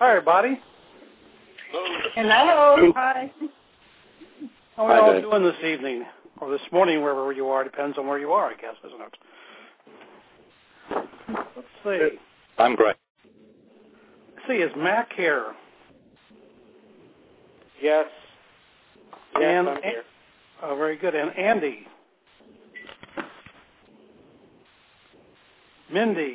Hi, everybody. Hello. Hi. How are you all doing this evening? Or this morning, wherever you are. Depends on where you are, I guess, isn't it? Let's see. I'm great. Let's see, is Mac here? Yes. And, I'm here. Oh, very good. And Andy? Mindy?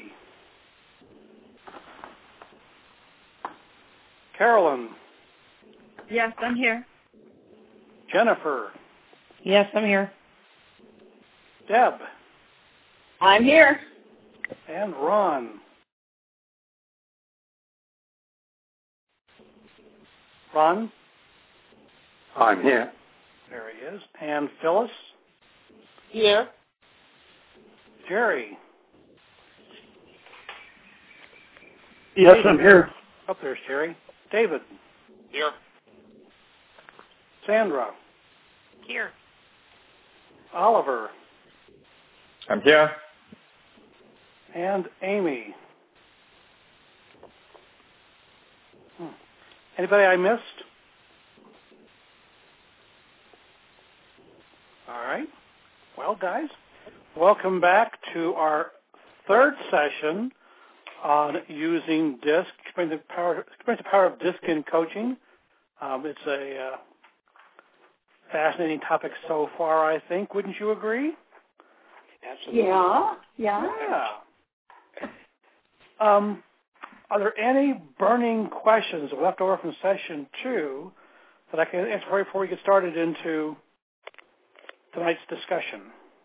Carolyn? Yes, I'm here. Jennifer? Yes, I'm here. Deb? I'm here. And Ron? Ron? I'm here. There he is. And Phyllis? Here. Jerry? Yes, I'm here. Up there's Jerry. David? Here. Sandra? Here. Oliver? I'm here. And Amy? Anybody I missed? All right. Well, guys, welcome back to our third session on using DISC, explain the power of DISC in coaching. It's a fascinating topic so far, I think. Wouldn't you agree? Absolutely. Yeah. Are there any burning questions left over from session 2 that I can answer for you before we get started into tonight's discussion?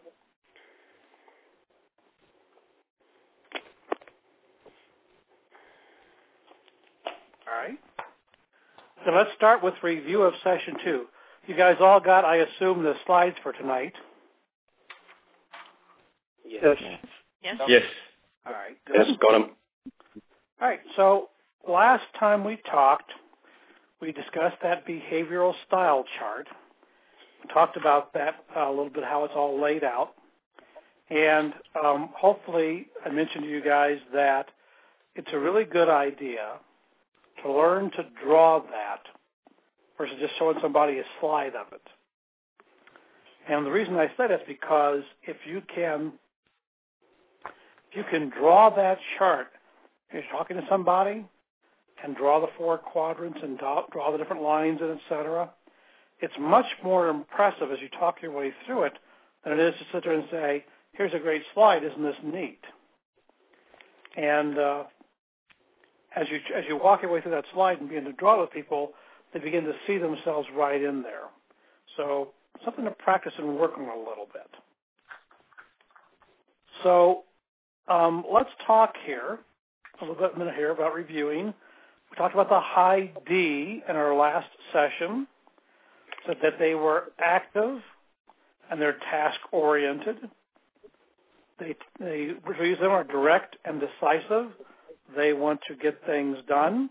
All right. So let's start with review of session 2. You guys all got, I assume, the slides for tonight. Yes. Yes. All right. Yes, got him. All right. So last time we talked, we discussed that behavioral style chart. We talked about that a little bit, how it's all laid out. And hopefully I mentioned to you guys that it's a really good idea to learn to draw that versus just showing somebody a slide of it. And the reason I say that is because if you can draw that chart, if you're talking to somebody and draw the 4 quadrants and draw the different lines and et cetera, it's much more impressive as you talk your way through it than it is to sit there and say, here's a great slide, isn't this neat? And as you walk your way through that slide and begin to draw with people, they begin to see themselves right in there. So something to practice and work on a little bit. So let's talk here a minute here about reviewing. We talked about the high D in our last session, said that they were active and they're task-oriented. We use them are direct and decisive. They want to get things done.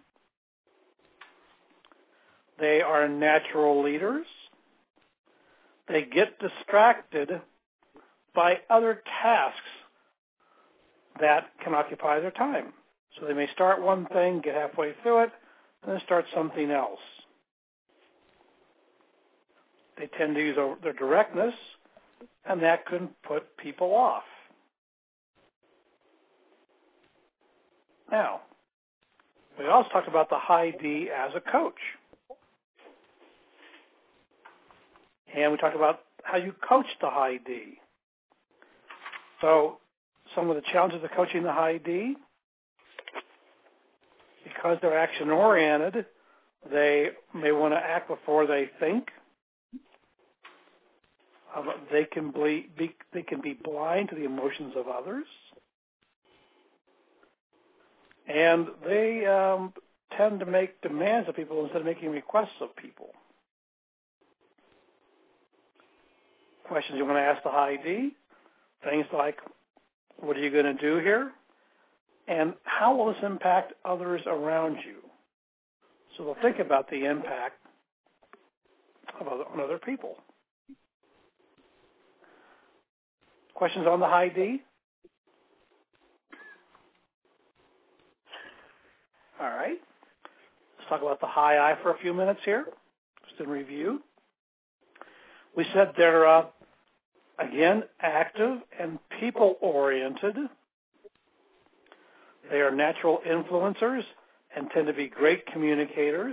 They are natural leaders. They get distracted by other tasks that can occupy their time. So they may start one thing, get halfway through it, and then start something else. They tend to use their directness, and that can put people off. Now, we also talked about the high D as a coach. And we talked about how you coach the high D. So some of the challenges of coaching the high D, because they're action-oriented, they may want to act before they think. They can be blind to the emotions of others. And they tend to make demands of people instead of making requests of people. Questions you want to ask the high D, things like, what are you going to do here? And how will this impact others around you? So they'll think about the impact on other people. Questions on the high D? All right. talk about the high I for a few minutes here, just in review. We said they're, again, active and people-oriented. They are natural influencers and tend to be great communicators.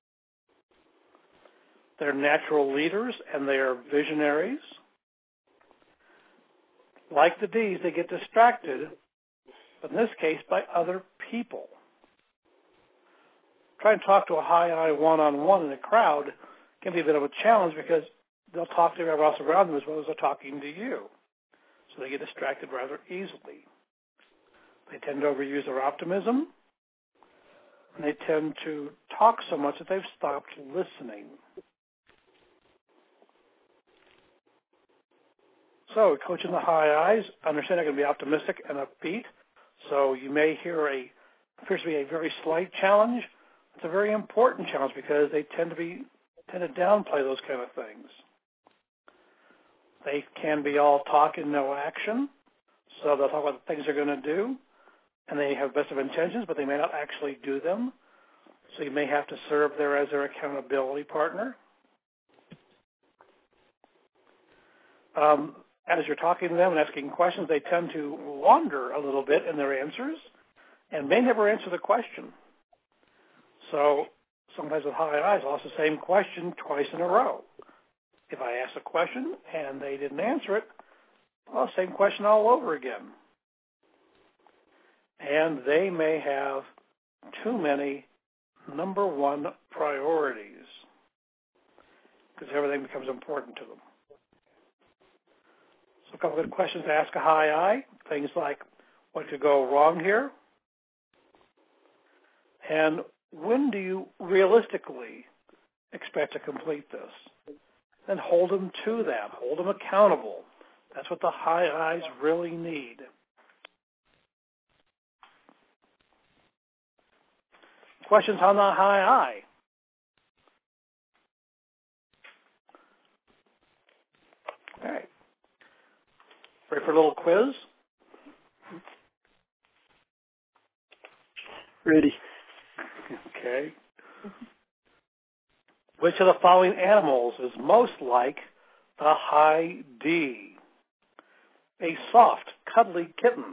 They're natural leaders and they are visionaries. Like the Ds, they get distracted, but in this case, by other people. Trying to talk to a high I one-on-one in a crowd can be a bit of a challenge because they'll talk to everyone else around them as well as they're talking to you. So they get distracted rather easily. They tend to overuse their optimism, and they tend to talk so much that they've stopped listening. So, coaching the high I's, understand they're going to be optimistic and upbeat. So you may hear appears to be a very slight challenge. It's a very important challenge because they tend to downplay those kind of things. They can be all talk and no action. So they'll talk about the things they're going to do, and they have best of intentions, but they may not actually do them. So you may have to serve there as their accountability partner. As you're talking to them and asking questions, they tend to wander a little bit in their answers and may never answer the question. So sometimes with high I's, I'll ask the same question twice in a row. If I ask a question and they didn't answer it, I'll ask the same question all over again. And they may have too many number one priorities because everything becomes important to them. So a couple of good questions to ask a high I. Things like, what could go wrong here? And when do you realistically expect to complete this? Then hold them to that. Hold them accountable. That's what the high I's really need. Questions on the high I. All right. Ready for a little quiz? Ready. Okay. Which of the following animals is most like the high D? A soft, cuddly kitten.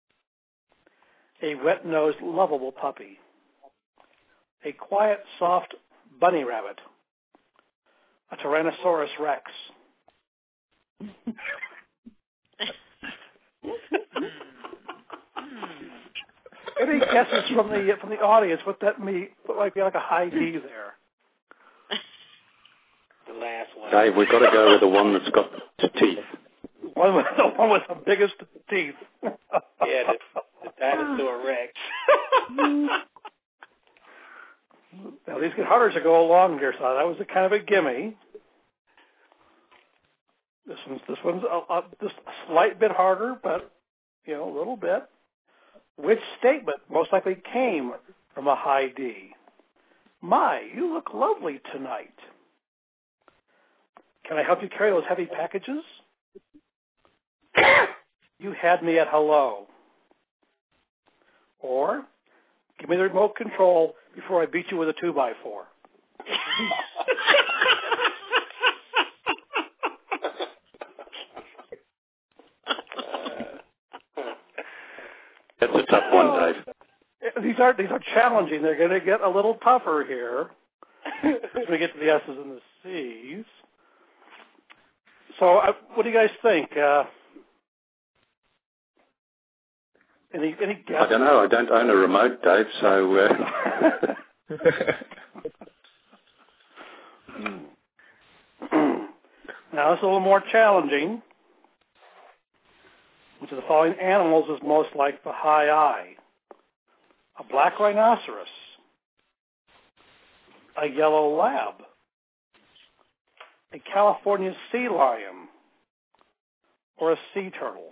A wet-nosed, lovable puppy. A quiet, soft bunny rabbit. A Tyrannosaurus Rex. Any guesses from the audience what that might be like a high D there? The last one. Dave, we've got to go with the one that's got teeth. The one with the biggest teeth. Yeah, the dinosaur Rex. Now these get harder to go along here, so that was a kind of a gimme. This one's just a slight bit harder, but a little bit. Which statement most likely came from a high D? My, you look lovely tonight. Can I help you carry those heavy packages? You had me at hello. Or, give me the remote control before I beat you with a 2x4. That's a tough one, Dave. These are challenging. They're going to get a little tougher here as we get to the S's and the C's. So, what do you guys think? Any guesses? I don't know. I don't own a remote, Dave, so... Now, it's a little more challenging. Which of the following animals is most like the high I? A black rhinoceros, a yellow lab, a California sea lion, or a sea turtle?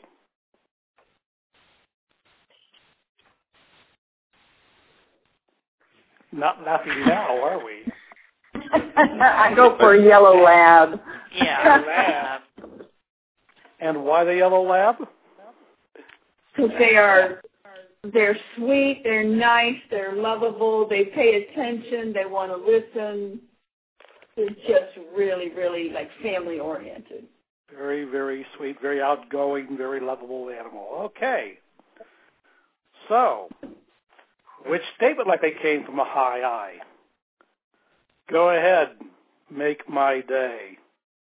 Not laughing now, are we? I go for a yellow lab. Yeah, lab. And why the yellow lab? Because they are They're sweet, they're nice, they're lovable, they pay attention, they want to listen. They're just really, really like family oriented. Very, very sweet, very outgoing, very lovable animal. Okay. So, which statement likely came from a high I? Go ahead, make my day.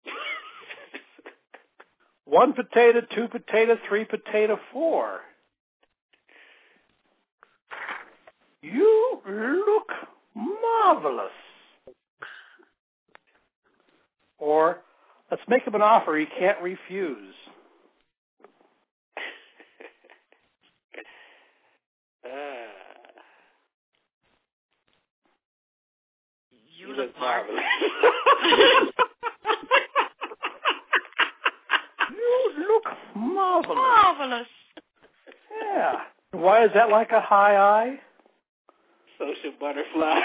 1 potato, 2 potato, 3 potato, 4. You look marvelous. Or, let's make him an offer he can't refuse. You look marvelous. You look marvelous. Marvelous. Yeah. Why is that like a high I? Social butterflies.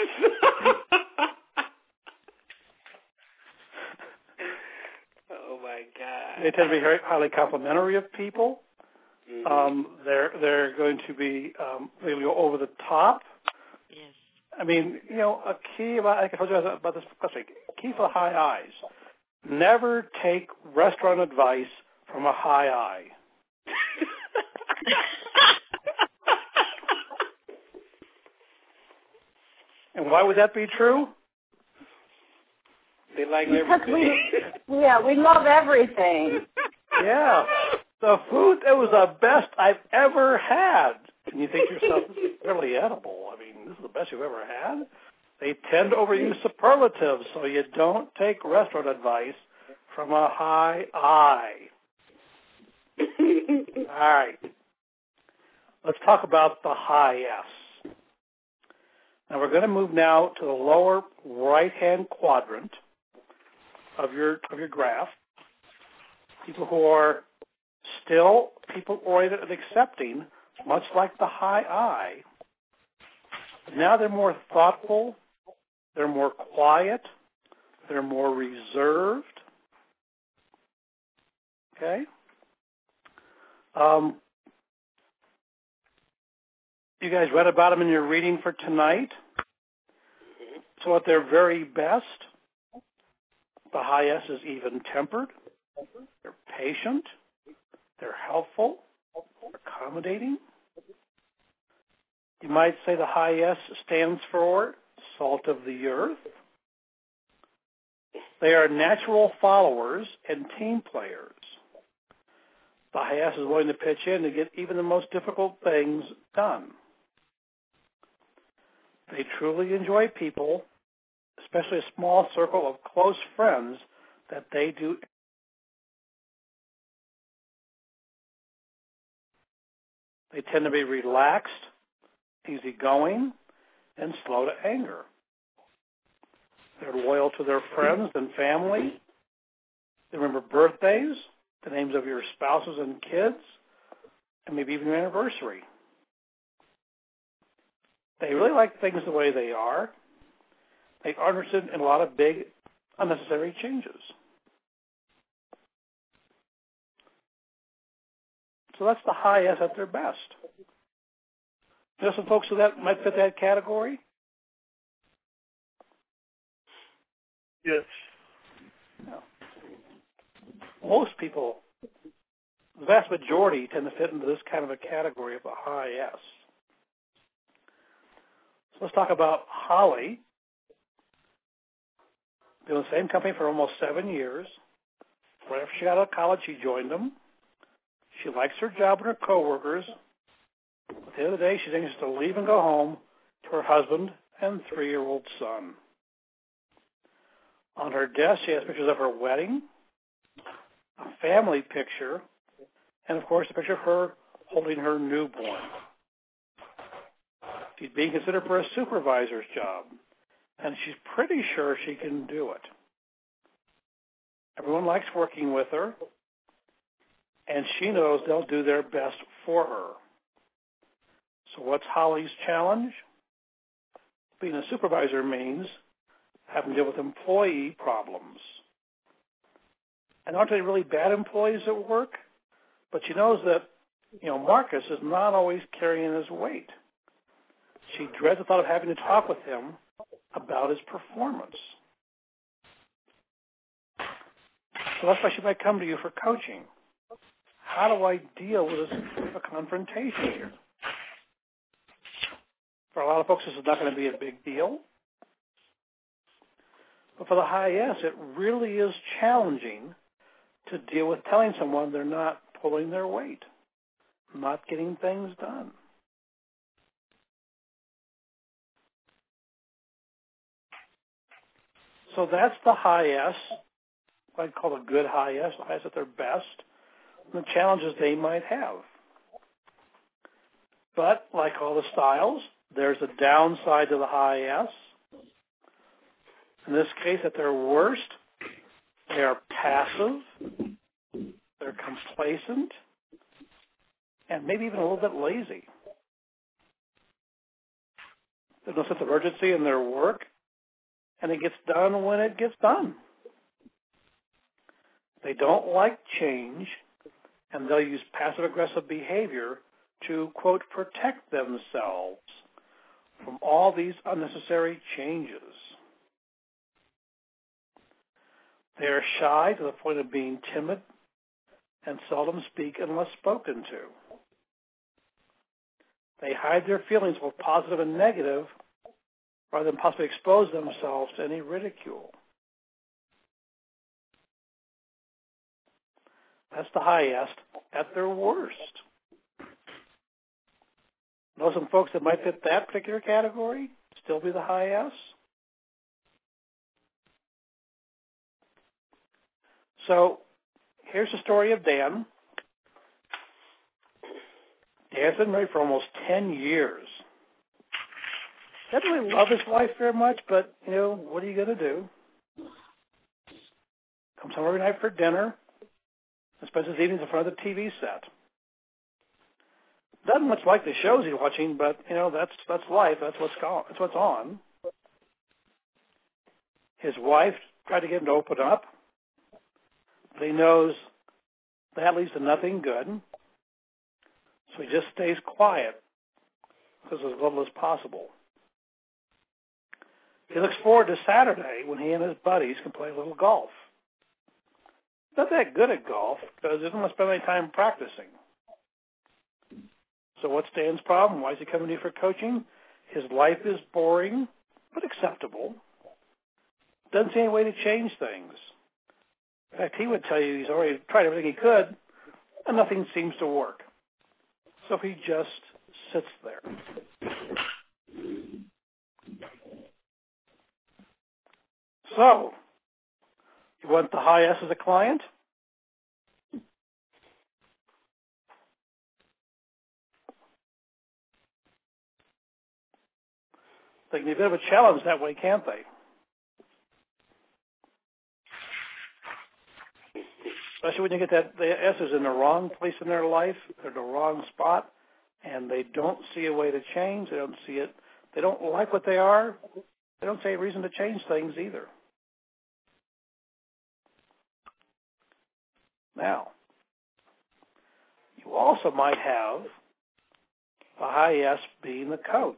Oh my God. They tend to be very highly complimentary of people. Mm-hmm. They're going to be they go over the top. Yes. I mean, a key about I told you about this question. Key for the high I's: never take restaurant advice from a high I. And why would that be true? They like Because everything. we love everything. Yeah. The food, it was the best I've ever had. And you think to yourself, this is really edible. I mean, this is the best you've ever had? They tend to overuse superlatives, so you don't take restaurant advice from a high I. All right. Let's talk about the high S. Now we're going to move now to the lower right-hand quadrant of your graph. People who are still people-oriented and accepting, much like the high I. Now they're more thoughtful, they're more quiet, they're more reserved. Okay? You guys read about them in your reading for tonight. So at their very best, the high S is even-tempered, they're patient, they're helpful, accommodating. You might say the high S stands for salt of the earth. They are natural followers and team players. The high S is willing to pitch in to get even the most difficult things done. They truly enjoy people, especially a small circle of close friends that they do. They tend to be relaxed, easygoing, and slow to anger. They're loyal to their friends and family. They remember birthdays, the names of your spouses and kids, and maybe even your anniversary. They really like things the way they are. They are interested in a lot of big, unnecessary changes. So that's the high S at their best. There's some folks who that might fit that category. Yes. No. Most people, the vast majority, tend to fit into this kind of a category of a high S. So let's talk about Holly. Been in the same company for almost 7 years. Right after she got out of college, she joined them. She likes her job and her coworkers. At the end of the day, she's anxious to leave and go home to her husband and 3-year-old son. On her desk, she has pictures of her wedding, a family picture, and, of course, a picture of her holding her newborn. She's being considered for a supervisor's job, and she's pretty sure she can do it. Everyone likes working with her, and she knows they'll do their best for her. So what's Holly's challenge? Being a supervisor means having to deal with employee problems. And aren't they really bad employees at work? But she knows that Marcus is not always carrying his weight. She dreads the thought of having to talk with him about his performance. So that's why she might come to you for coaching. How do I deal with a confrontation here? For a lot of folks, this is not going to be a big deal. But for the high S, it really is challenging to deal with telling someone they're not pulling their weight, not getting things done. So that's the high S, what I'd call a good high S, the high S at their best, and the challenges they might have. But like all the styles, there's a downside to the high S. In this case, at their worst, they are passive, they're complacent, and maybe even a little bit lazy. There's no sense of urgency in their work, and it gets done when it gets done. They don't like change, and they'll use passive-aggressive behavior to, quote, protect themselves from all these unnecessary changes. They are shy to the point of being timid and seldom speak unless spoken to. They hide their feelings, both positive and negative, rather than possibly expose themselves to any ridicule. That's the highest at their worst. Know some folks that might fit that particular category, still be the high S? So here's the story of Dan. Dan's been married for almost 10 years. Doesn't really love his wife very much, but, what are you going to do? Comes home every night for dinner and spends his evenings in front of the TV set. Doesn't much like the shows he's watching, but, that's life. That's what's on. His wife tried to get him to open up. But he knows that leads to nothing good. So he just stays quiet because as little as possible. He looks forward to Saturday when he and his buddies can play a little golf. Not that good at golf because he doesn't want to spend any time practicing. So what's Dan's problem? Why is he coming to you for coaching? His life is boring, but acceptable. Doesn't see any way to change things. In fact, he would tell you he's already tried everything he could, and nothing seems to work. So he just sits there. So, you want the high S as a client? They can be a bit of a challenge that way, can't they? Especially when you get the S's in the wrong place in their life, they're in the wrong spot, and they don't see a way to change. They don't see it. They don't like what they are. They don't see a reason to change things either. Now, you also might have a high S being the coach.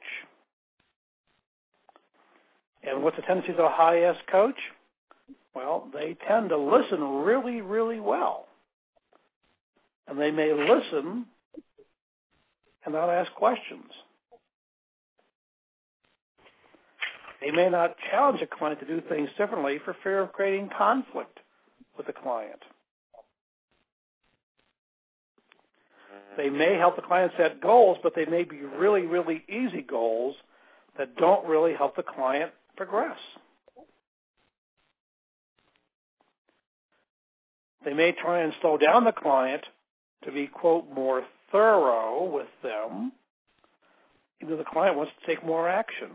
And what's the tendency of a high S coach? Well, they tend to listen really, really well. And they may listen and not ask questions. They may not challenge a client to do things differently for fear of creating conflict with the client. They may help the client set goals, but they may be really, really easy goals that don't really help the client progress. They may try and slow down the client to be, quote, more thorough with them, even though the client wants to take more action.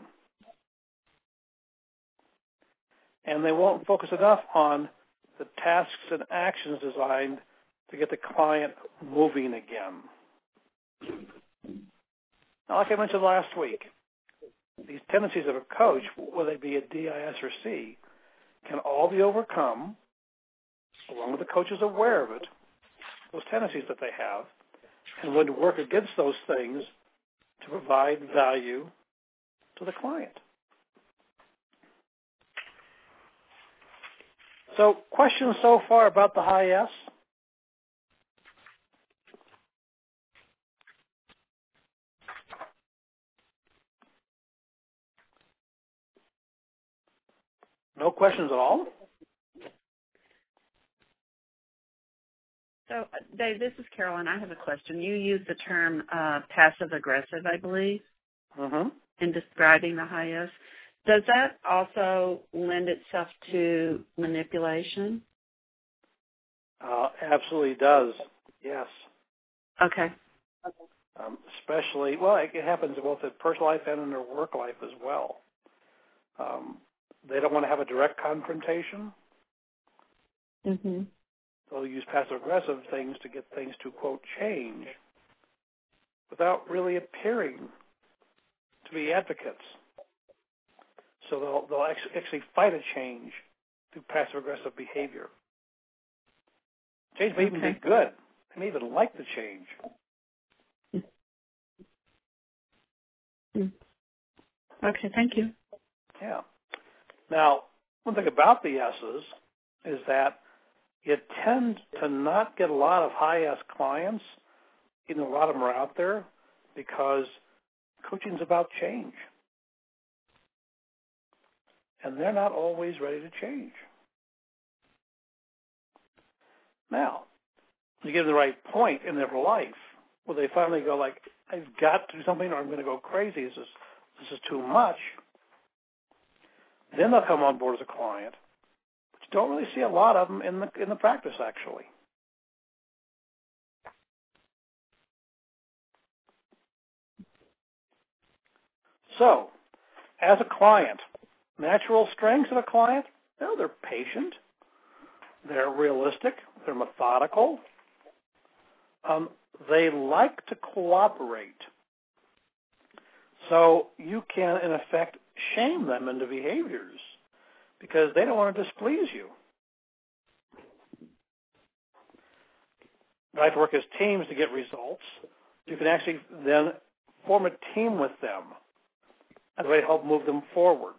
And they won't focus enough on the tasks and actions designed to get the client moving again. Now, like I mentioned last week, these tendencies of a coach, whether they be a D, I, S, or C, can all be overcome, along with the coach is aware of it, those tendencies that they have, and when to work against those things to provide value to the client. So, questions so far about the high S? No questions at all? So, Dave, this is Carolyn. I have a question. You use the term passive-aggressive, I believe, in describing the high S. Does that also lend itself to manipulation? Absolutely does, yes. Okay. Especially, well, it happens in both their personal life and in their work life as well. They don't want to have a direct confrontation. Mm-hmm. They'll use passive-aggressive things to get things to, quote, change without really appearing to be advocates. So they'll actually fight a change through passive-aggressive behavior. Change may even be good. They may even like the change. Okay, thank you. Yeah. Now, one thing about the S's is that you tend to not get a lot of high S clients, even though a lot of them are out there, because coaching's about change. And they're not always ready to change. Now, you get to the right point in their life where they finally go like, I've got to do something or I'm going to go crazy. This is too much. Then they'll come on board as a client. But you don't really see a lot of them in the practice, actually. So, as a client, natural strengths of a client, well, they're patient, they're realistic, they're methodical, they like to cooperate. So you can, in effect, shame them into behaviors because they don't want to displease you. They like to work as teams to get results. You can actually then form a team with them as a way to help move them forward.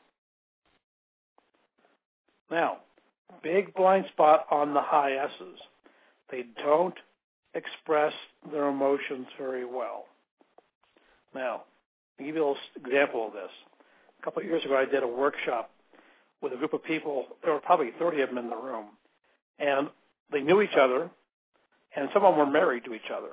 Now, big blind spot on the high S's. They don't express their emotions very well. Now, I'll give you a little example of this. A couple of years ago, I did a workshop with a group of people. There were probably 30 of them in the room. And they knew each other, and some of them were married to each other.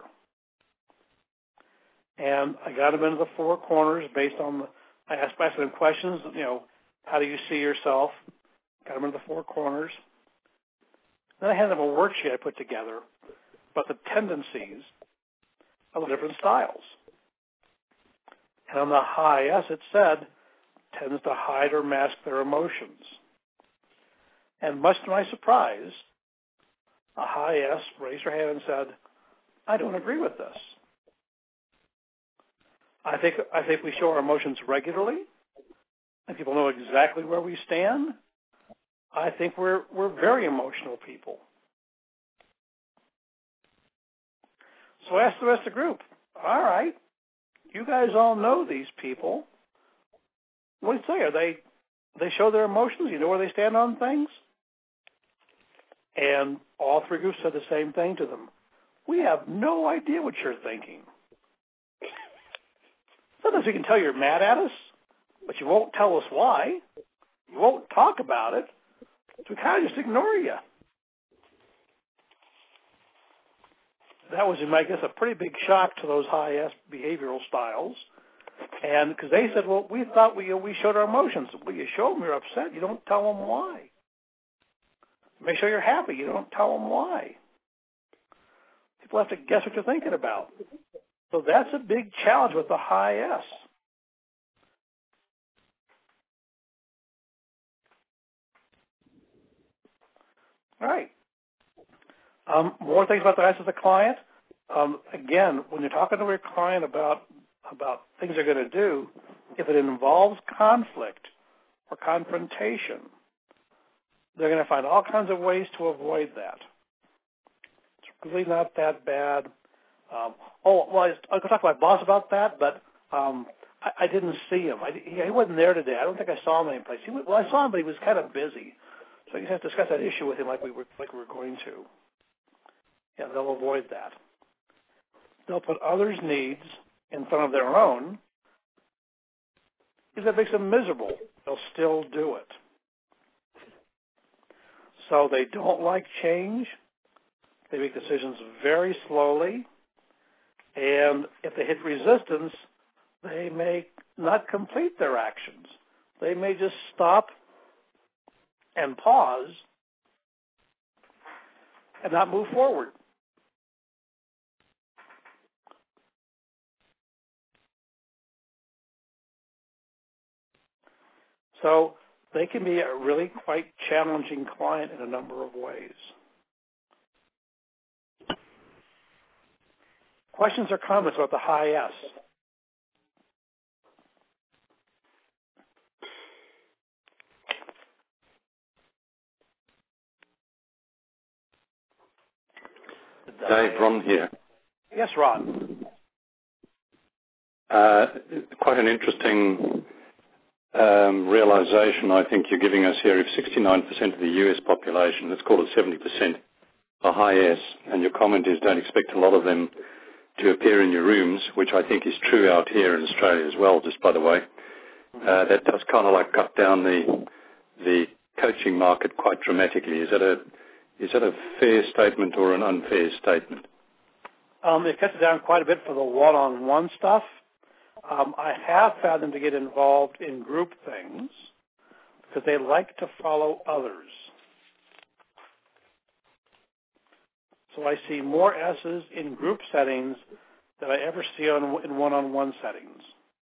And I got them into the four corners based on I asked them questions, how do you see yourself? Got them into the four corners. Then I had them a worksheet I put together about the tendencies of the different styles. And on the high S, it said, tends to hide or mask their emotions. And much to my surprise, a high S raised her hand and said, I don't agree with this. I think we show our emotions regularly, and people know exactly where we stand. I think we're very emotional people. So I asked the rest of the group, all right, you guys all know these people. What do you say? They show their emotions? You know where they stand on things? And all three groups said the same thing to them. We have no idea what you're thinking. Sometimes we can tell you're mad at us, but you won't tell us why. You won't talk about it. So we kind of just ignore you. That was, I guess, a pretty big shock to those high S behavioral styles. And because they said, well, we thought we showed our emotions. Well, you show them you're upset. You don't tell them why. Make sure you're happy. You don't tell them why. People have to guess what you're thinking about. So that's a big challenge with the high S. All right. More things about the S as a client. Again, when you're talking to your client about things they're going to do, if it involves conflict or confrontation, they're going to find all kinds of ways to avoid that. It's really not that bad. I could talk to my boss about that, but I didn't see him. He wasn't there today. I don't think I saw him anyplace. I saw him, but he was kind of busy. So you have to discuss that issue with him like we were going to. Yeah, they'll avoid that. They'll put others' needs in front of their own. If that makes them miserable, they'll still do it. So they don't like change. They make decisions very slowly. And if they hit resistance, they may not complete their actions. They may just stop and pause and not move forward. So they can be a really quite challenging client in a number of ways. Questions or comments about the high S? Dave, Ron here. Yes, Ron. Quite an interesting realization I think you're giving us here. If 69% of the US population, let's call it 70%, are high S, and your comment is don't expect a lot of them to appear in your rooms, which I think is true out here in Australia as well, just by the way. That does kind of like cut down the coaching market quite dramatically. Is that a fair statement or an unfair statement? It cuts it down quite a bit for the one-on-one stuff. I have found them to get involved in group things because they like to follow others. So I see more S's in group settings than I ever see in one-on-one settings.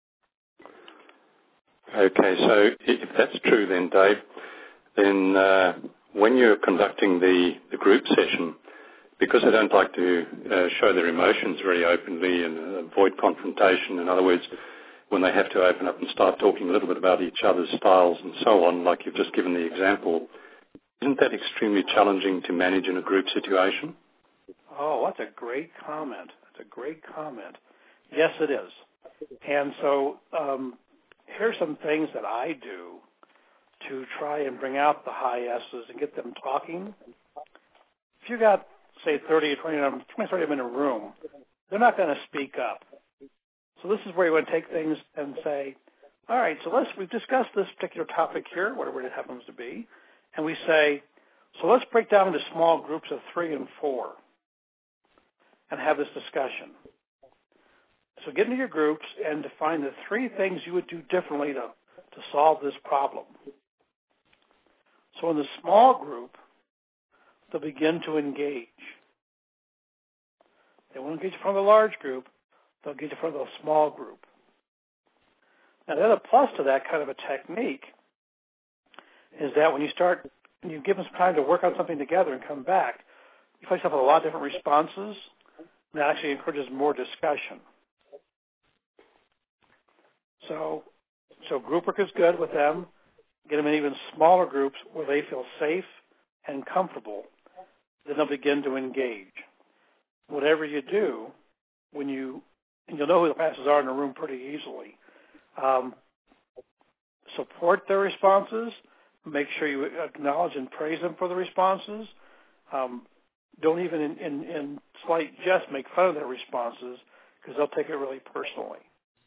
Okay, so if that's true then, Dave, then when you're conducting the group session, because they don't like to show their emotions very openly and avoid confrontation, in other words, when they have to open up and start talking a little bit about each other's styles and so on, like you've just given the example, isn't that extremely challenging to manage in a group situation? Oh, that's a great comment. That's a great comment. Yes, it is. And so here's some things that I do to try and bring out the high S's and get them talking. If you got, say, 30 or 30 of them in a room, they're not going to speak up. So this is where you want to take things and say, all right, so we've discussed this particular topic here, whatever it happens to be, and we say, so let's break down into small groups of 3 and 4 and have this discussion. So get into your groups and define the 3 things you would do differently to solve this problem. So in the small group, they'll begin to engage. They won't engage in front of the large group. They'll engage in front of the small group. Now, the other plus to that kind of a technique is that when you give them some time to work on something together and come back, you find yourself with a lot of different responses, and that actually encourages more discussion. So group work is good with them. Get them in even smaller groups where they feel safe and comfortable. Then they'll begin to engage. Whatever you do, and you'll know who the passes are in the room pretty easily, support their responses. Make sure you acknowledge and praise them for the responses. Don't even in slight jest make fun of their responses because they'll take it really personally.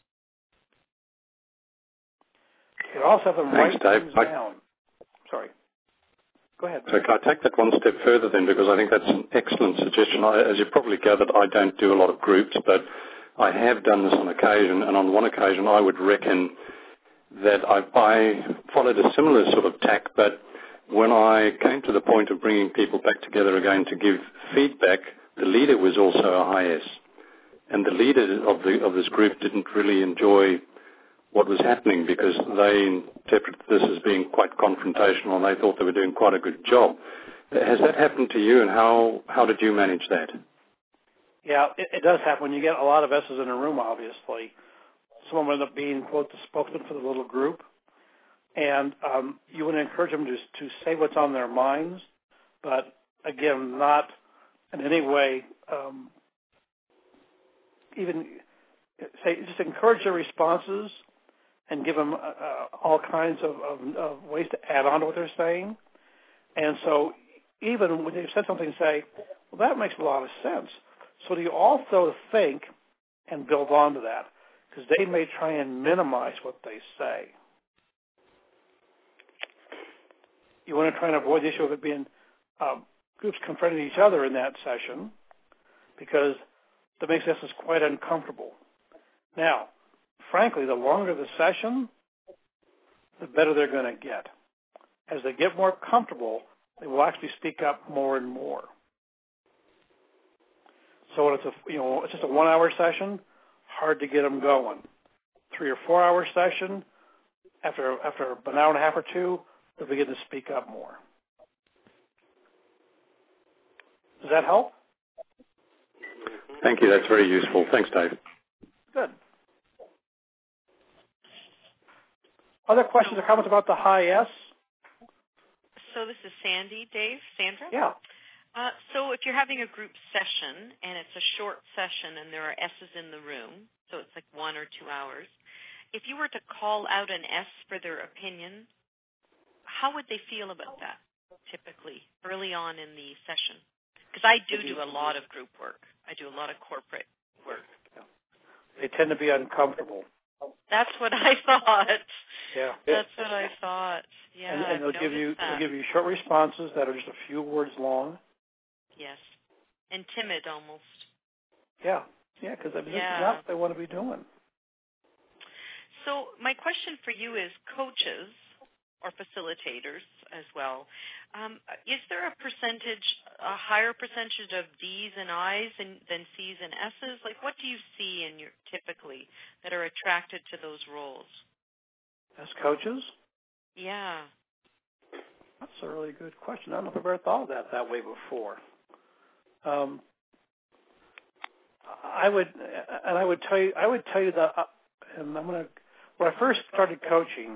You also have them write things down. Sorry. Go ahead. So can I take that one step further then, because I think that's an excellent suggestion. As you probably gathered, I don't do a lot of groups, but I have done this on occasion, and on one occasion I would reckon that I followed a similar sort of tack, but when I came to the point of bringing people back together again to give feedback, the leader was also a high S. And the leader of this group didn't really enjoy what was happening because they interpreted this as being quite confrontational and they thought they were doing quite a good job. Has that happened to you, and how did you manage that? Yeah, it does happen when you get a lot of S's in a room, obviously. Someone will end up being, quote, the spokesman for the little group. And you want to encourage them to say what's on their minds, but, again, not in any way even say, just encourage their responses and give them all kinds of ways to add on to what they're saying. And so even when they've said something, say, well, that makes a lot of sense. So do you also think and build on to that? Because they may try and minimize what they say. You want to try and avoid the issue of it being groups confronting each other in that session, because that makes us quite uncomfortable. Now, frankly, the longer the session, the better they're going to get. As they get more comfortable, they will actually speak up more and more. So when it's just a 1 hour session, hard to get them going. 3 or 4 hour session, after an hour and a half or two, they'll begin to speak up more. Does that help? Thank you. That's very useful. Thanks, Dave. Good. Other questions or comments about the high S? So this is Sandy, Dave, Sandra? Yeah. So if you're having a group session and it's a short session and there are S's in the room, so it's like 1 or 2 hours, if you were to call out an S for their opinion, how would they feel about that typically early on in the session? Because I do a lot of group work. I do a lot of corporate work. They tend to be uncomfortable. That's what I thought. Yeah. That's what I thought. Yeah. And they'll give you short responses that are just a few words long. Yes. And timid almost. Yeah. Yeah, because this is not what they want to be doing. So my question for you is coaches or facilitators as well. Is there a higher percentage of D's and I's than C's and S's? Like, what do you see in your typically that are attracted to those roles? As coaches? Yeah. That's a really good question. I don't know if I've ever thought of that way before. I would tell you that, and when I first started coaching,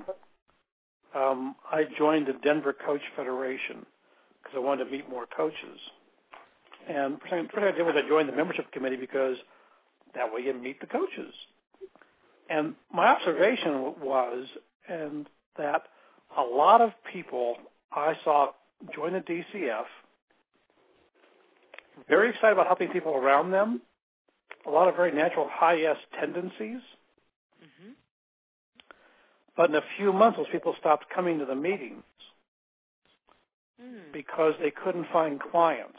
I joined the Denver Coach Federation because I wanted to meet more coaches. And the first thing I did was I joined the membership committee because that way you meet the coaches. And my observation was that a lot of people I saw join the DCF, very excited about helping people around them, a lot of very natural high S tendencies. Mm-hmm. But in a few months, those people stopped coming to the meetings because they couldn't find clients.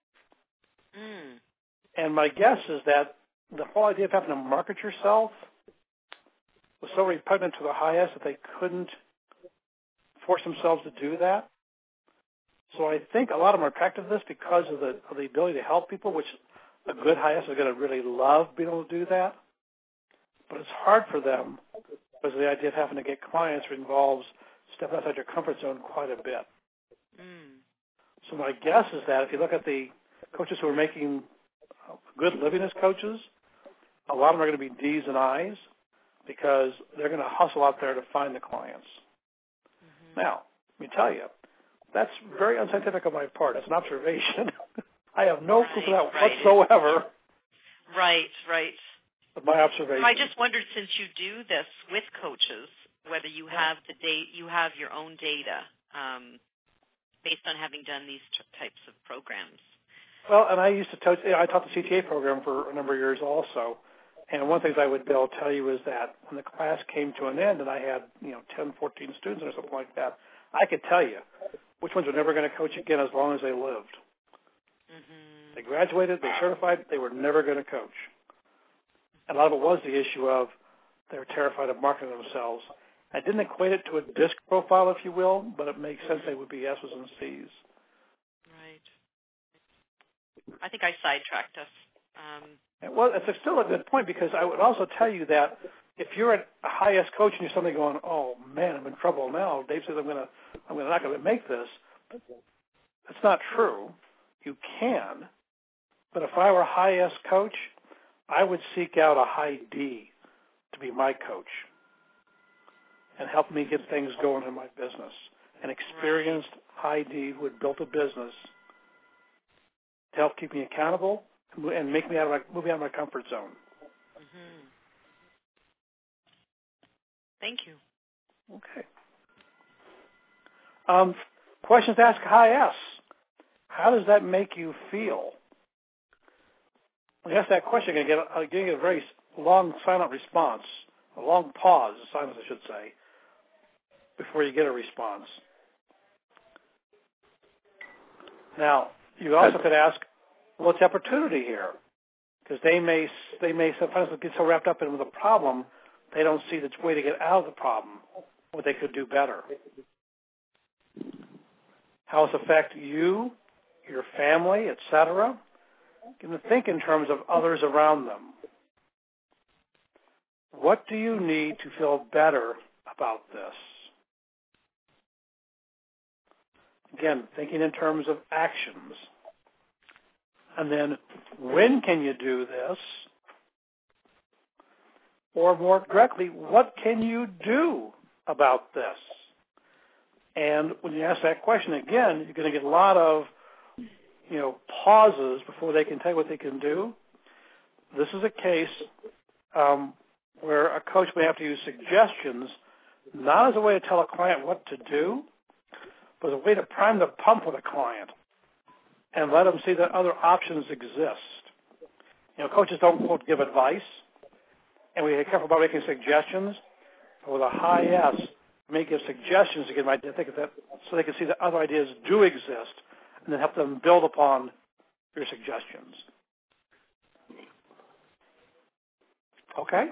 And my guess is that the whole idea of having to market yourself was so repugnant to the high S that they couldn't force themselves to do that. So I think a lot of them are attracted to this because of the ability to help people, which a good high S is going to really love being able to do that. But it's hard for them because the idea of having to get clients involves stepping outside your comfort zone quite a bit. So my guess is that if you look at the coaches who are making a good living as coaches, a lot of them are going to be D's and I's because they're going to hustle out there to find the clients. Now, let me tell you, that's very unscientific on my part. It's an observation. I have no proof of that whatsoever. Right. But my observation. I just wondered, since you do this with coaches, whether you have you have your own data based on having done these types of programs. Well, and I used to I taught the CTA program for a number of years also. And one of the things I would be able to tell you is that when the class came to an end and I had 10, 14 students or something like that, I could tell you which ones were never going to coach again as long as they lived. They graduated, they certified, they were never going to coach. And a lot of it was the issue of they were terrified of marketing themselves. I didn't equate it to a DISC profile, if you will, but it makes sense they would be S's and C's. Right. I think I sidetracked us. Well, it's still a good point because I would also tell you that if you're a high S coach and you're suddenly going, "Oh man, I'm in trouble now," Dave says I'm not going to make this. That's not true. You can, but if I were a high S coach, I would seek out a high D to be my coach and help me get things going in my business. An experienced high D who had built a business to help keep me accountable and make me move me out of my comfort zone. Thank you. Okay. Questions to ask High S. How does that make you feel? When you ask that question, you're going to get a very long, silent response, a long pause, silence, I should say, before you get a response. Now, you also could ask, what's the opportunity here? Because they may sometimes get so wrapped up in the problem, they don't see the way to get out of the problem, what they could do better. How does it affect you, your family, etc.? Get them to think in terms of others around them. What do you need to feel better about this? Again, thinking in terms of actions. And then, when can you do this? Or more directly, what can you do about this? And when you ask that question again, you're going to get a lot of, pauses before they can tell you what they can do. This is a case where a coach may have to use suggestions, not as a way to tell a client what to do, but as a way to prime the pump with a client and let them see that other options exist. Coaches don't, quote, give advice, and we be careful about making suggestions. But with a high S, we may give suggestions to get them to think of that so they can see that other ideas do exist and then help them build upon your suggestions. Okay?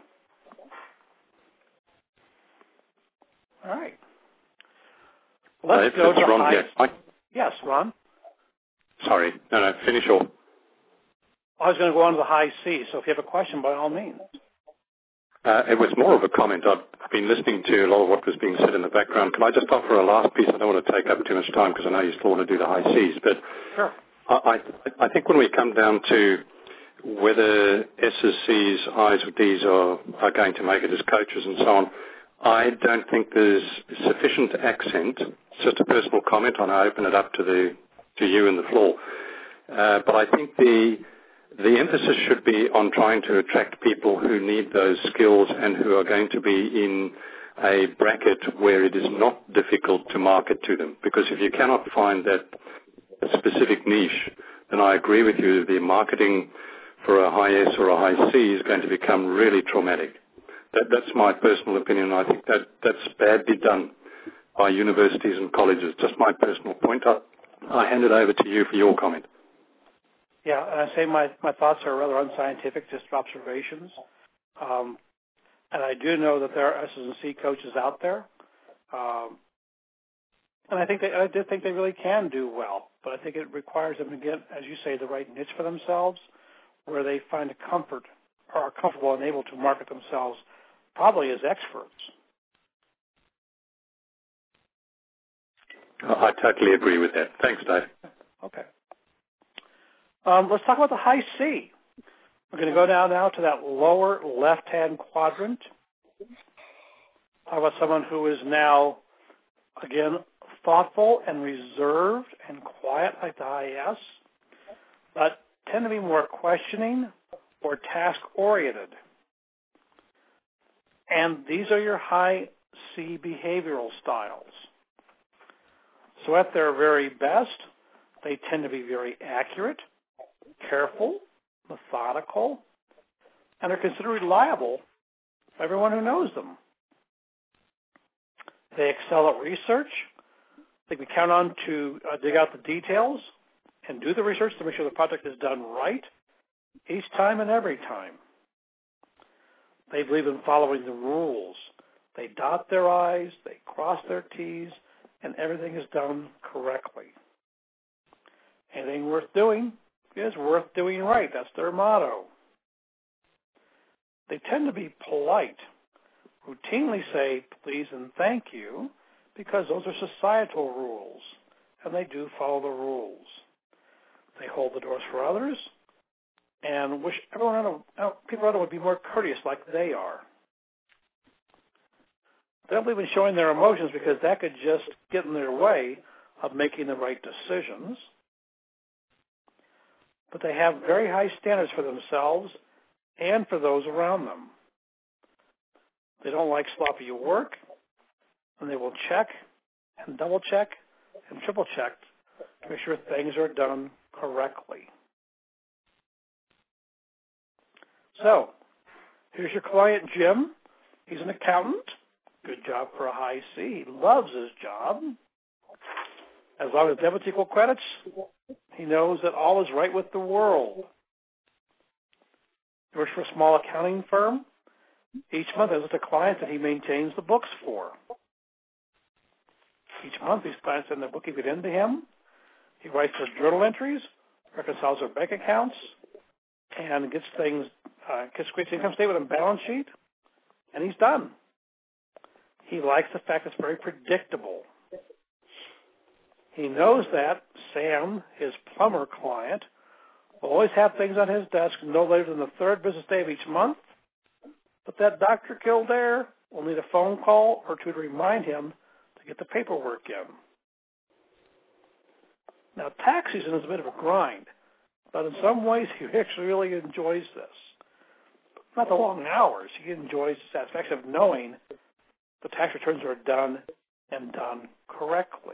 All right. Let's go to Ron high. Here. Yes, Ron. Sorry. No, finish off. I was going to go on to the high C, so if you have a question, by all means. It was more of a comment. I've been listening to a lot of what was being said in the background. Can I just offer a last piece? I don't want to take up too much time because I know you still want to do the high Cs. But sure. I think when we come down to whether S's, C's, I's, or D's are going to make it as coaches and so on, I don't think there's sufficient accent. It's just a personal comment, and I open it up to you and the floor. But I think the emphasis should be on trying to attract people who need those skills and who are going to be in a bracket where it is not difficult to market to them. Because if you cannot find that specific niche, then I agree with you, the marketing for a high S or a high C is going to become really traumatic. That's my personal opinion. I think that's badly done by universities and colleges. Just my personal point. I hand it over to you for your comment. Yeah, and I say my thoughts are rather unscientific, just observations. And I do know that there are S's and C coaches out there. And I do think they really can do well. But I think it requires them to get, as you say, the right niche for themselves, where they find a comfort or are comfortable and able to market themselves probably as experts. I totally agree with that. Thanks, Dave. Okay. Let's talk about the high C. We're going to go down now to that lower left-hand quadrant. Talk about someone who is now, again, thoughtful and reserved and quiet like the high S, but tend to be more questioning or task-oriented. And these are your high C behavioral styles. So at their very best, they tend to be very accurate, careful, methodical, and are considered reliable by everyone who knows them. They excel at research. They can count on to dig out the details and do the research to make sure the project is done right each time and every time. They believe in following the rules. They dot their I's, they cross their T's, and everything is done correctly. Anything worth doing is worth doing right. That's their motto. They tend to be polite, routinely say please and thank you, because those are societal rules, and they do follow the rules. They hold the doors for others and wish people around them would be more courteous like they are. They don't believe in showing their emotions because that could just get in their way of making the right decisions. But they have very high standards for themselves and for those around them. They don't like sloppy work, and they will check and double check and triple check to make sure things are done correctly. So, here's your client, Jim. He's an accountant. Good job for a high C. He loves his job. As long as debits equal credits, he knows that all is right with the world. He works for a small accounting firm. Each month there's a client that he maintains the books for. Each month these clients send their bookkeeping in to him. He writes their journal entries, reconciles their bank accounts, and gets creates income statement and balance sheet, and he's done. He likes the fact it's very predictable. He knows that Sam, his plumber client, will always have things on his desk no later than the third business day of each month, but that Dr. Kildare will need a phone call or two to remind him to get the paperwork in. Now, tax season is a bit of a grind, but in some ways he actually really enjoys this. Not the long hours. He enjoys the satisfaction of knowing the tax returns are done and done correctly.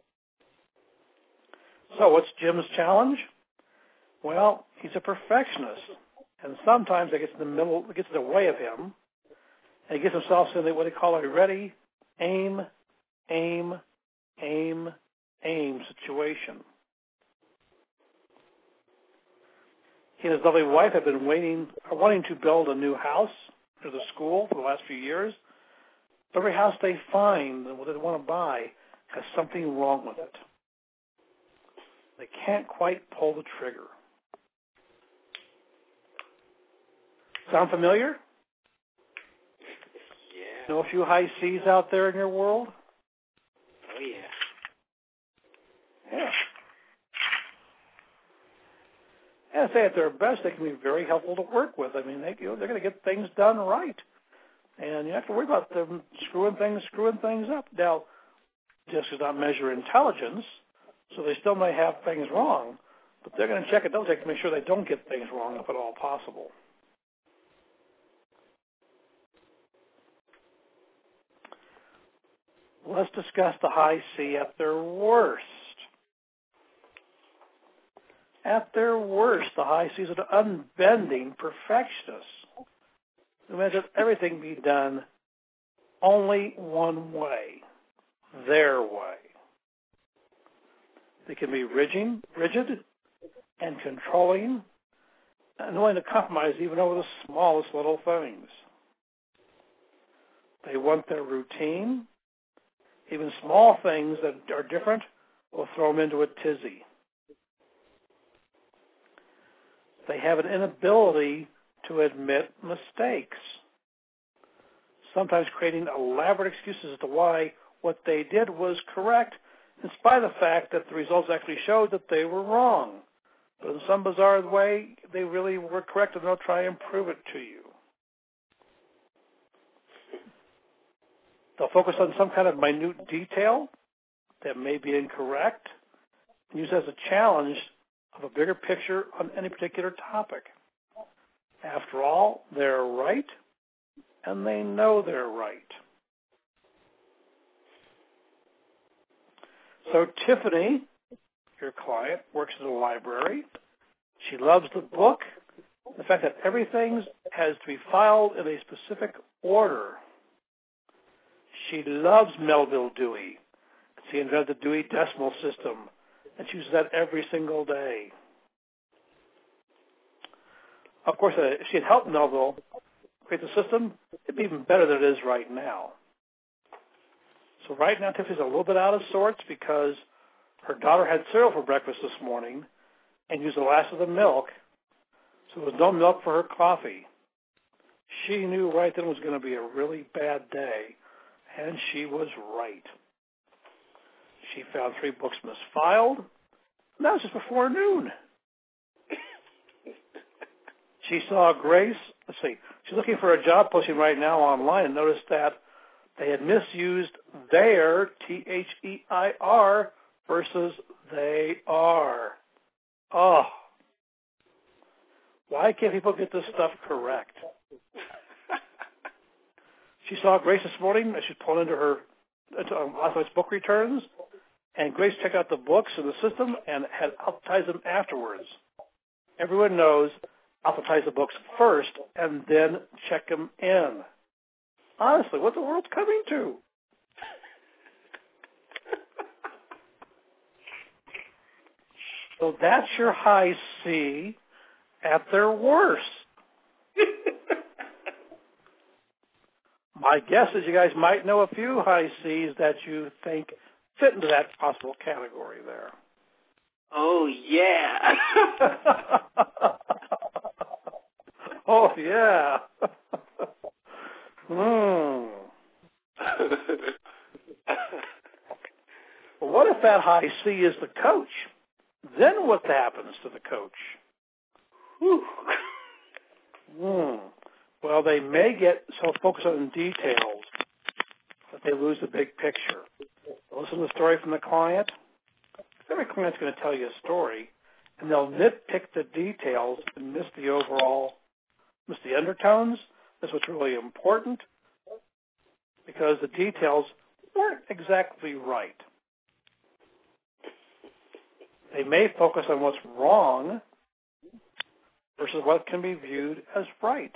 So what's Jim's challenge? Well, he's a perfectionist, and sometimes it gets in the way of him, and he gets himself in what they call a ready, aim, aim, aim, aim situation. He and his lovely wife have been wanting to build a new house for the school for the last few years. Every house they find that they want to buy has something wrong with it. They can't quite pull the trigger. Sound familiar? Yeah. Know a few high C's out there in your world? Oh, yeah. Yeah. And I say at their best, they can be very helpful to work with. I mean, they're going to get things done right. And you have to worry about them screwing things up. Now, DISC does not measure intelligence, so they still may have things wrong, but they're going to check it double check to make sure they don't get things wrong if at all possible. Let's discuss the high C at their worst. At their worst, the high C's are unbending perfectionists who demand that everything be done only one way, their way. They can be rigid and controlling and willing to compromise even over the smallest little things. They want their routine. Even small things that are different will throw them into a tizzy. They have an inability to admit mistakes, sometimes creating elaborate excuses as to why what they did was correct, in spite of the fact that the results actually showed that they were wrong. But in some bizarre way, they really were correct, and they'll try and prove it to you. They'll focus on some kind of minute detail that may be incorrect and use it as a challenge of a bigger picture on any particular topic. After all, they're right, and they know they're right. So Tiffany, your client, works in a library. She loves the book, the fact that everything has to be filed in a specific order. She loves Melville Dewey. She invented the Dewey Decimal System, and she uses that every single day. Of course, if she had helped Melville create the system, it'd be even better than it is right now. So right now, Tiffany's a little bit out of sorts because her daughter had cereal for breakfast this morning and used the last of the milk, so there was no milk for her coffee. She knew right then it was going to be a really bad day, and she was right. She found 3 books misfiled, and that was just before noon. She saw Grace, she's looking for a job posting right now online and noticed that they had misused their, T-H-E-I-R, versus they are. Oh. Why can't people get this stuff correct? She saw Grace this morning as she's pulling into her authorized book returns, and Grace checked out the books in the system and had alphabetized them afterwards. Everyone knows alphabetize the books first and then check them in. Honestly, what the world's coming to? So that's your high C at their worst. My guess is you guys might know a few high Cs that you think fit into that possible category there. Oh, yeah. Oh, yeah. Well, what if that high C is the coach? Then what happens to the coach? Well, they may get so focused on details that they lose the big picture. Listen to the story from the client. Every client's going to tell you a story, and they'll nitpick the details and miss the undertones. That's what's really important, because the details weren't exactly right. They may focus on what's wrong versus what can be viewed as right.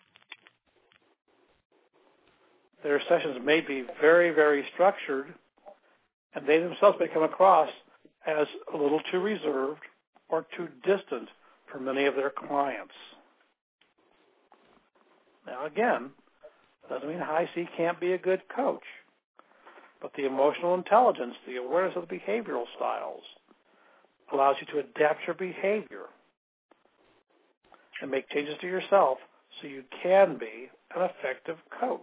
Their sessions may be very, very structured, and they themselves may come across as a little too reserved or too distant for many of their clients. Now, again, doesn't mean high C can't be a good coach, but the emotional intelligence, the awareness of the behavioral styles, allows you to adapt your behavior and make changes to yourself so you can be an effective coach.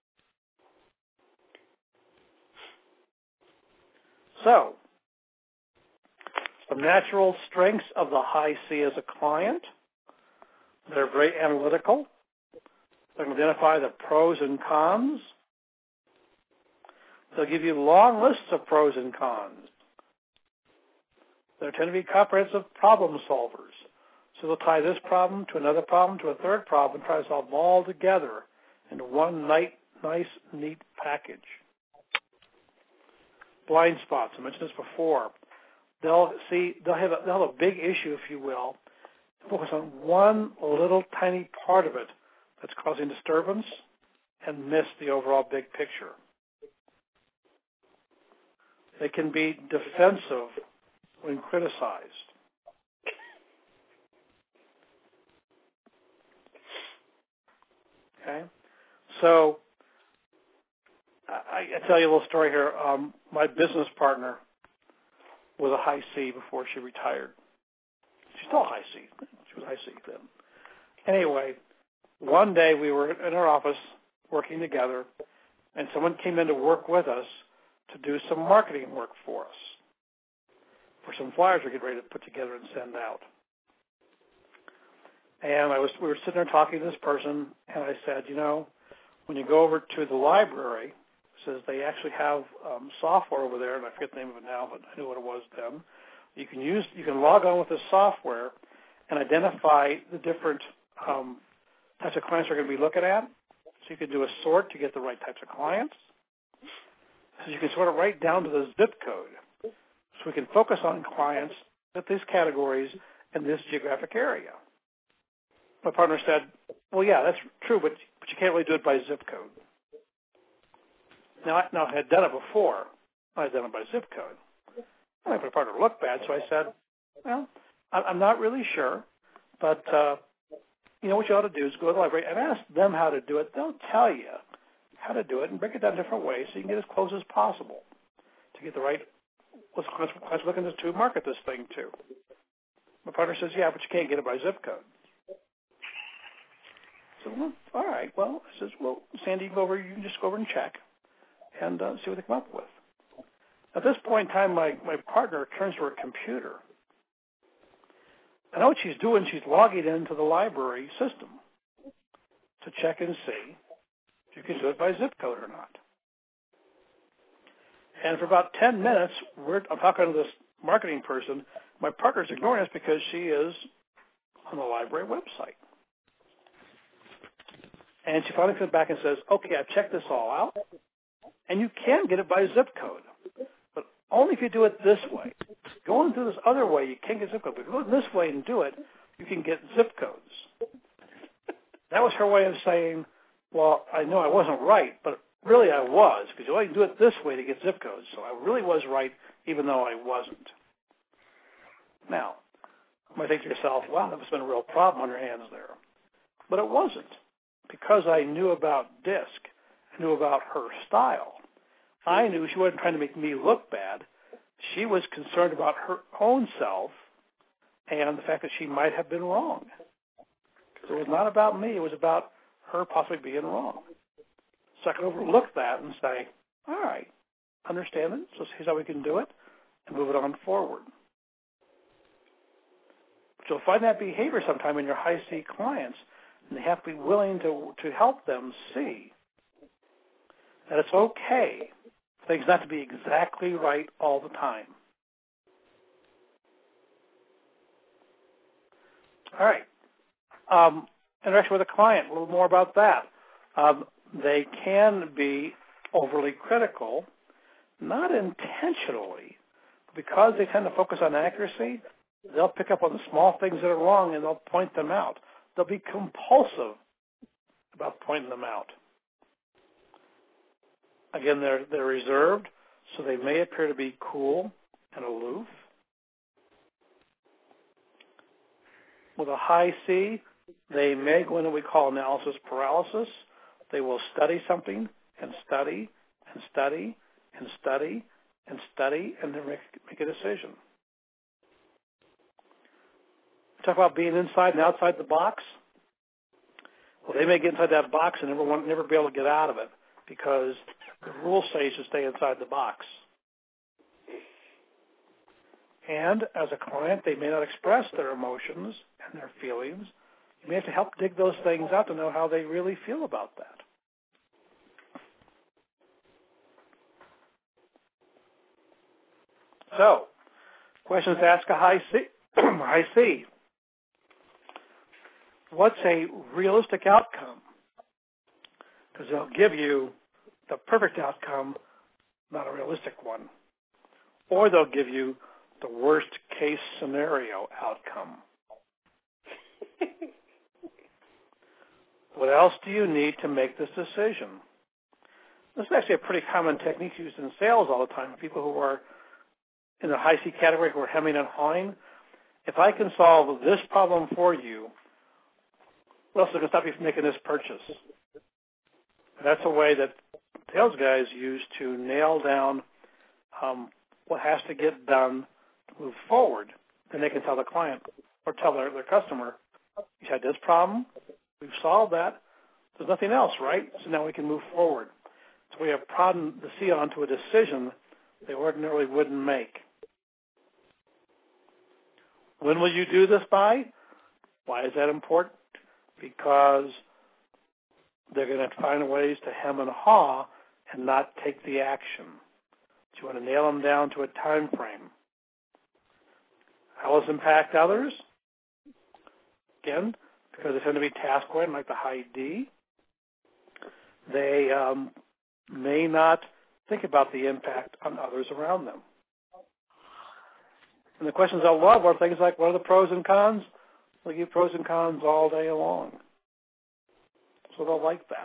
So, some natural strengths of the high C as a client. They're very analytical. They can identify the pros and cons. They'll give you long lists of pros and cons. They tend to be comprehensive problem solvers. So they'll tie this problem to another problem to a third problem and try to solve them all together into one nice, neat package. Blind spots, I mentioned this before. They'll have a big issue, if you will, focus on one little tiny part of it that's causing disturbance and miss the overall big picture. They can be defensive when criticized. Okay? So, I tell you a little story here. My business partner was a high C before she retired. She's still a high C. She was a high C then. Anyway, one day we were in our office working together, and someone came in to work with us to do some marketing work for us, for some flyers we're getting ready to put together and send out. And we were sitting there talking to this person, and I said, when you go over to the library, says they actually have software over there, and I forget the name of it now, but I knew what it was then. You can log on with this software and identify the different types of clients you're going to be looking at. So you can do a sort to get the right types of clients. So you can sort it right down to the zip code. So we can focus on clients at these categories in this geographic area. My partner said, well, yeah, that's true, but you can't really do it by zip code. Now, I had done it before. I had done it by zip code. My partner looked bad, so I said, well, I'm not really sure, but what you ought to do is go to the library and ask them how to do it. They'll tell you how to do it and break it down different ways so you can get as close as possible to get the right what's looking to market this thing to. My partner says, yeah, but you can't get it by zip code. So, well, all right. Well, I says, well, Sandy, you can just go over and check and see what they come up with. At this point in time, my partner turns to her computer. I know what she's doing. She's logging into the library system to check and see if you can do it by zip code or not. And for about 10 minutes, I'm talking to this marketing person. My partner's ignoring us because she is on the library website. And she finally comes back and says, okay, I've checked this all out, and you can get it by zip code, but only if you do it this way. Going through this other way, you can't get zip code, but if you go this way and do it, you can get zip codes. That was her way of saying, well, I know I wasn't right, but really I was, because you only do it this way to get zip codes, so I really was right, even though I wasn't. Now, you might think to yourself, wow, that must have been a real problem on your hands there. But it wasn't, because I knew about DISC, I knew about her style. I knew she wasn't trying to make me look bad. She was concerned about her own self and the fact that she might have been wrong. So it was not about me. It was about her possibly being wrong. So I can overlook that and say, all right, understand it. So here's how we can do it and move it on forward. But you'll find that behavior sometime in your high C clients, and they have to be willing to help them see that it's okay for things not to be exactly right all the time. All right. Interaction with a client, a little more about that. They can be overly critical, not intentionally, but because they tend to focus on accuracy, they'll pick up on the small things that are wrong and they'll point them out. They'll be compulsive about pointing them out. Again, they're reserved, so they may appear to be cool and aloof. With a high C, they may go into what we call analysis paralysis. They will study something and study and study and study and study and then make a decision. Talk about being inside and outside the box. Well, they may get inside that box and never be able to get out of it because the rules say you should stay inside the box. And as a client, they may not express their emotions and their feelings. You may have to help dig those things out to know how they really feel about that. So, questions to ask a high C. High C. What's a realistic outcome? Because they'll give you the perfect outcome, not a realistic one. Or they'll give you the worst case scenario outcome. What else do you need to make this decision? This is actually a pretty common technique used in sales all the time. People who are in the high C category who are hemming and hawing. If I can solve this problem for you, what else is going to stop you from making this purchase? And that's a way that sales guys use to nail down what has to get done to move forward. Then they can tell the client or tell their customer, you had this problem, we've solved that, there's nothing else, right? So now we can move forward. So we have prodded the C onto a decision they ordinarily wouldn't make. When will you do this by? Why is that important? Because they're going to find ways to hem and haw and not take the action. So you want to nail them down to a time frame. How will this impact others? Again, because they tend to be task-oriented, like the high D, they may not think about the impact on others around them. And the questions they'll love are things like, what are the pros and cons? They'll give pros and cons all day long. So they'll like that.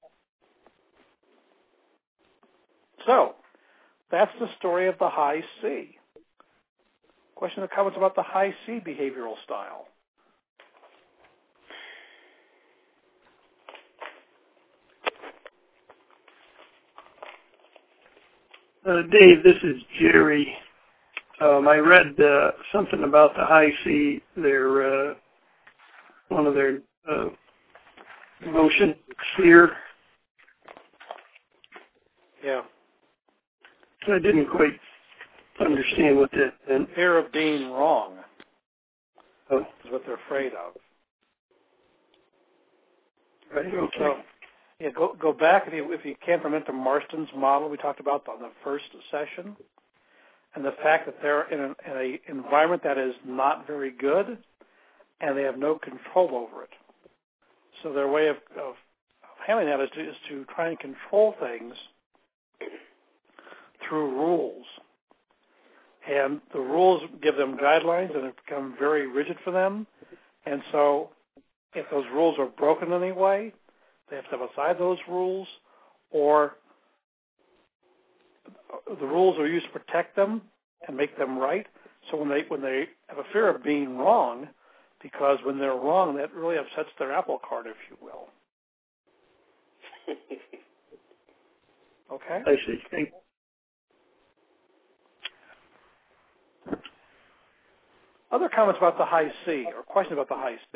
So, that's the story of the high C. Questions or comments about the high C behavioral style? Dave, this is Jerry. I read something about the high C. Their one of their emotion, fear. Yeah. I didn't quite understand what that meant. Fear of being wrong Oh, is what they're afraid of. right. Okay. So, yeah, go back if you can from into Marston's model we talked about on the first session, and the fact that they're in an environment that is not very good, and they have no control over it. So their way of handling that is to try and control things through rules. And the rules give them guidelines and have become very rigid for them. And so if those rules are broken in any way, they have to step aside those rules, or the rules are used to protect them and make them right. So when they have a fear of being wrong, because when they're wrong, that really upsets their apple cart, if you will. Okay? I see. Thank you. Other comments about the high C, or questions about the high C?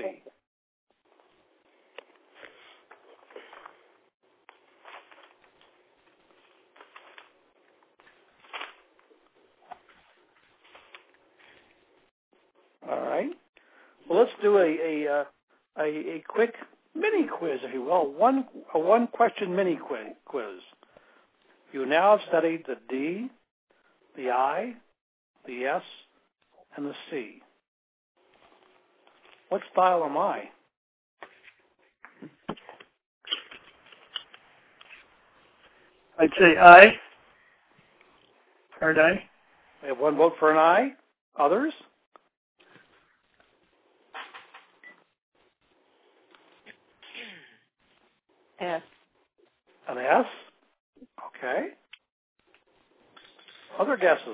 All right. Well, let's do a quick mini quiz, if you will. A one question mini quiz. You now have studied the D, the I, the S, and the C. What style am I? I'd say I. Hard I. We have one vote for an I. Others? S. An S? Okay. Other guesses?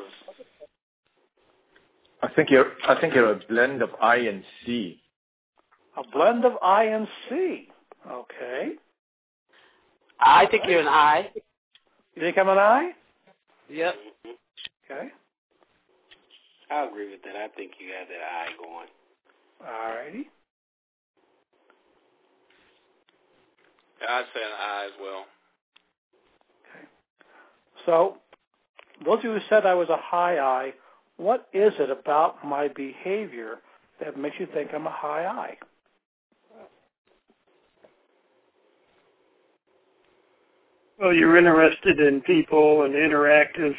I think you're a blend of I and C. A blend of I and C. Okay. I think you're an I. You think I'm an I? Yep. Okay. I agree with that. I think you have that I going. All righty. I'd say an I as well. Okay. So, those of you who said I was a high I, what is it about my behavior that makes you think I'm a high I? Well, you're interested in people and interactive,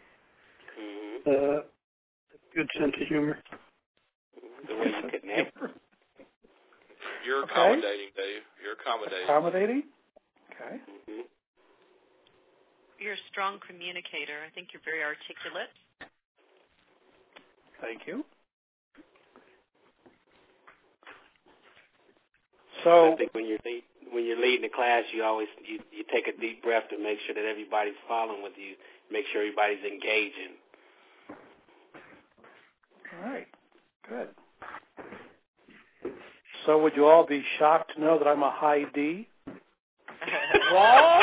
good sense of humor. The way you connect. You're accommodating, Dave. You're accommodating. Accommodating? Okay. Mm-hmm. You're a strong communicator. I think you're very articulate. Thank you. So I think when you're leading the class, you always you take a deep breath to make sure that everybody's following with you, make sure everybody's engaging. All right. Good. So would you all be shocked to know that I'm a high D? What?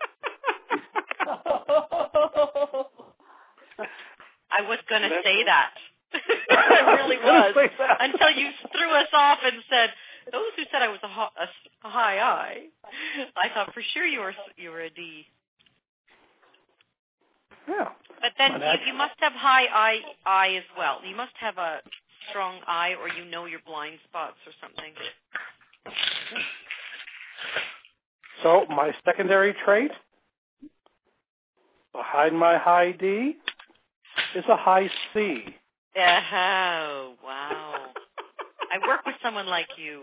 I was going to say that. I really was. Until you threw us off and said, those who said I was a high I, I thought for sure you were a D. Yeah. But then you must have high I as well. You must have a strong I, or you know your blind spots or something. So my secondary trait behind my high D is a high C. Oh, wow. I work with someone like you.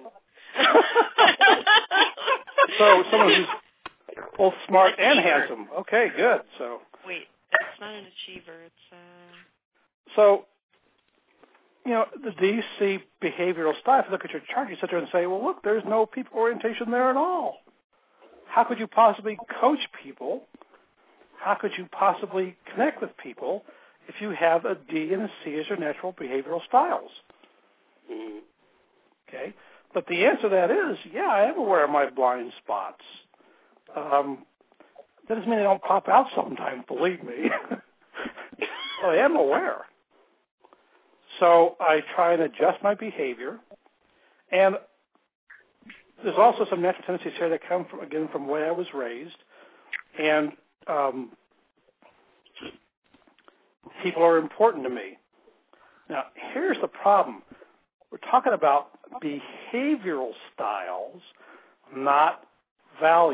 So someone who's both smart and handsome. Okay, good. So wait, that's not an achiever. It's So, you know, the DC behavioral style, if you look at your chart, you sit there and say, well, look, there's no people orientation there at all. How could you possibly coach people? How could you possibly connect with people if you have a D and a C as your natural behavioral styles? Mm-hmm. Okay? But the answer to that is, yeah, I am aware of my blind spots. That doesn't mean they don't pop out sometimes, believe me. So I am aware. So I try and adjust my behavior. And there's also some natural tendencies here that come from the way I was raised. And people are important to me. Now, here's the problem. We're talking about behavioral styles, not values.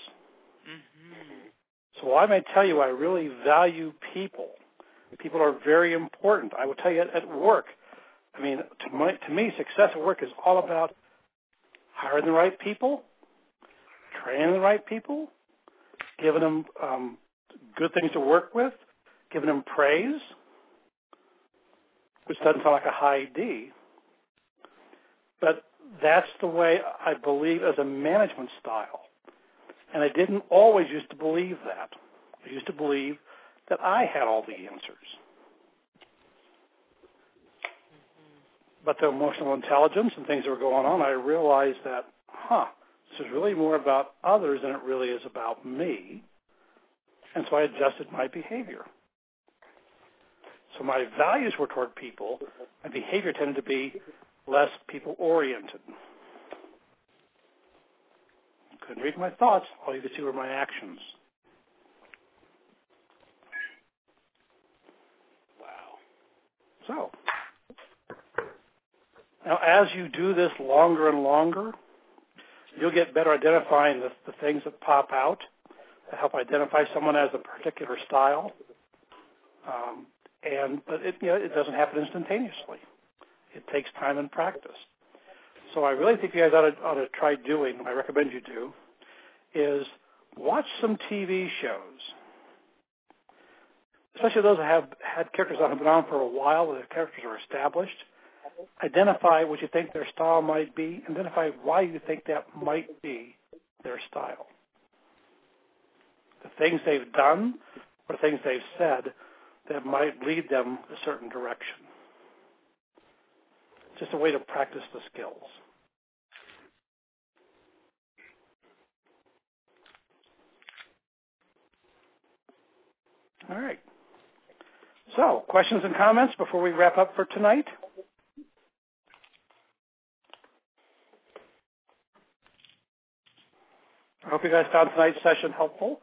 Mm-hmm. So I may tell you I really value people. People are very important. I will tell you at work, I mean, to me, success at work is all about hiring the right people, training the right people, giving them good things to work with, giving them praise, which doesn't sound like a high D. But that's the way I believe as a management style. And I didn't always used to believe that. I used to believe that I had all the answers. But the emotional intelligence and things that were going on, I realized that, this is really more about others than it really is about me. And so I adjusted my behavior. So my values were toward people. My behavior tended to be less people-oriented. Couldn't read my thoughts. All you could see were my actions. Wow. So, now as you do this longer and longer, you'll get better identifying the things that pop out that help identify someone as a particular style. But it doesn't happen instantaneously. It takes time and practice. So I really think you guys ought to try doing, I recommend you do, is watch some TV shows, especially those that have had characters that have been on for a while, where the characters are established. Identify what you think their style might be. Identify why you think that might be their style. The things they've done or things they've said that might lead them a certain direction. Just a way to practice the skills. All right. So, questions and comments before we wrap up for tonight? I hope you guys found tonight's session helpful.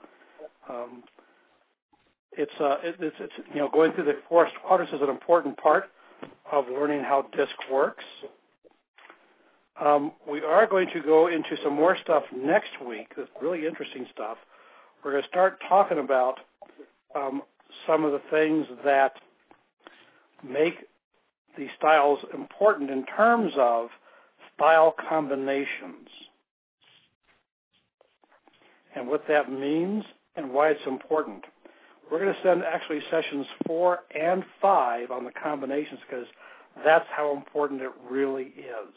It's going through the 4 quadrants is an important part of learning how DISC works. We are going to go into some more stuff next week. That's really interesting stuff. We're going to start talking about some of the things that make the styles important in terms of style combinations and what that means and why it's important. We're going to send actually sessions 4 and 5 on the combinations because that's how important it really is.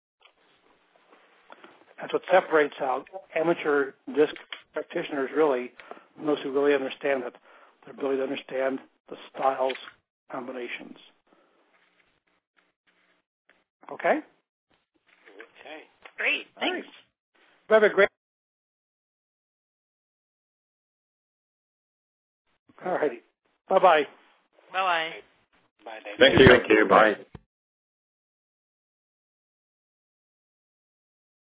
That's what separates out amateur DISC practitioners really from those who really understand it, their ability to understand the styles combinations. Okay? Okay. Great. Thanks. Right. Have a great. All righty. Bye-bye. Bye-bye. Bye, David. Thank you. Thank you. Bye.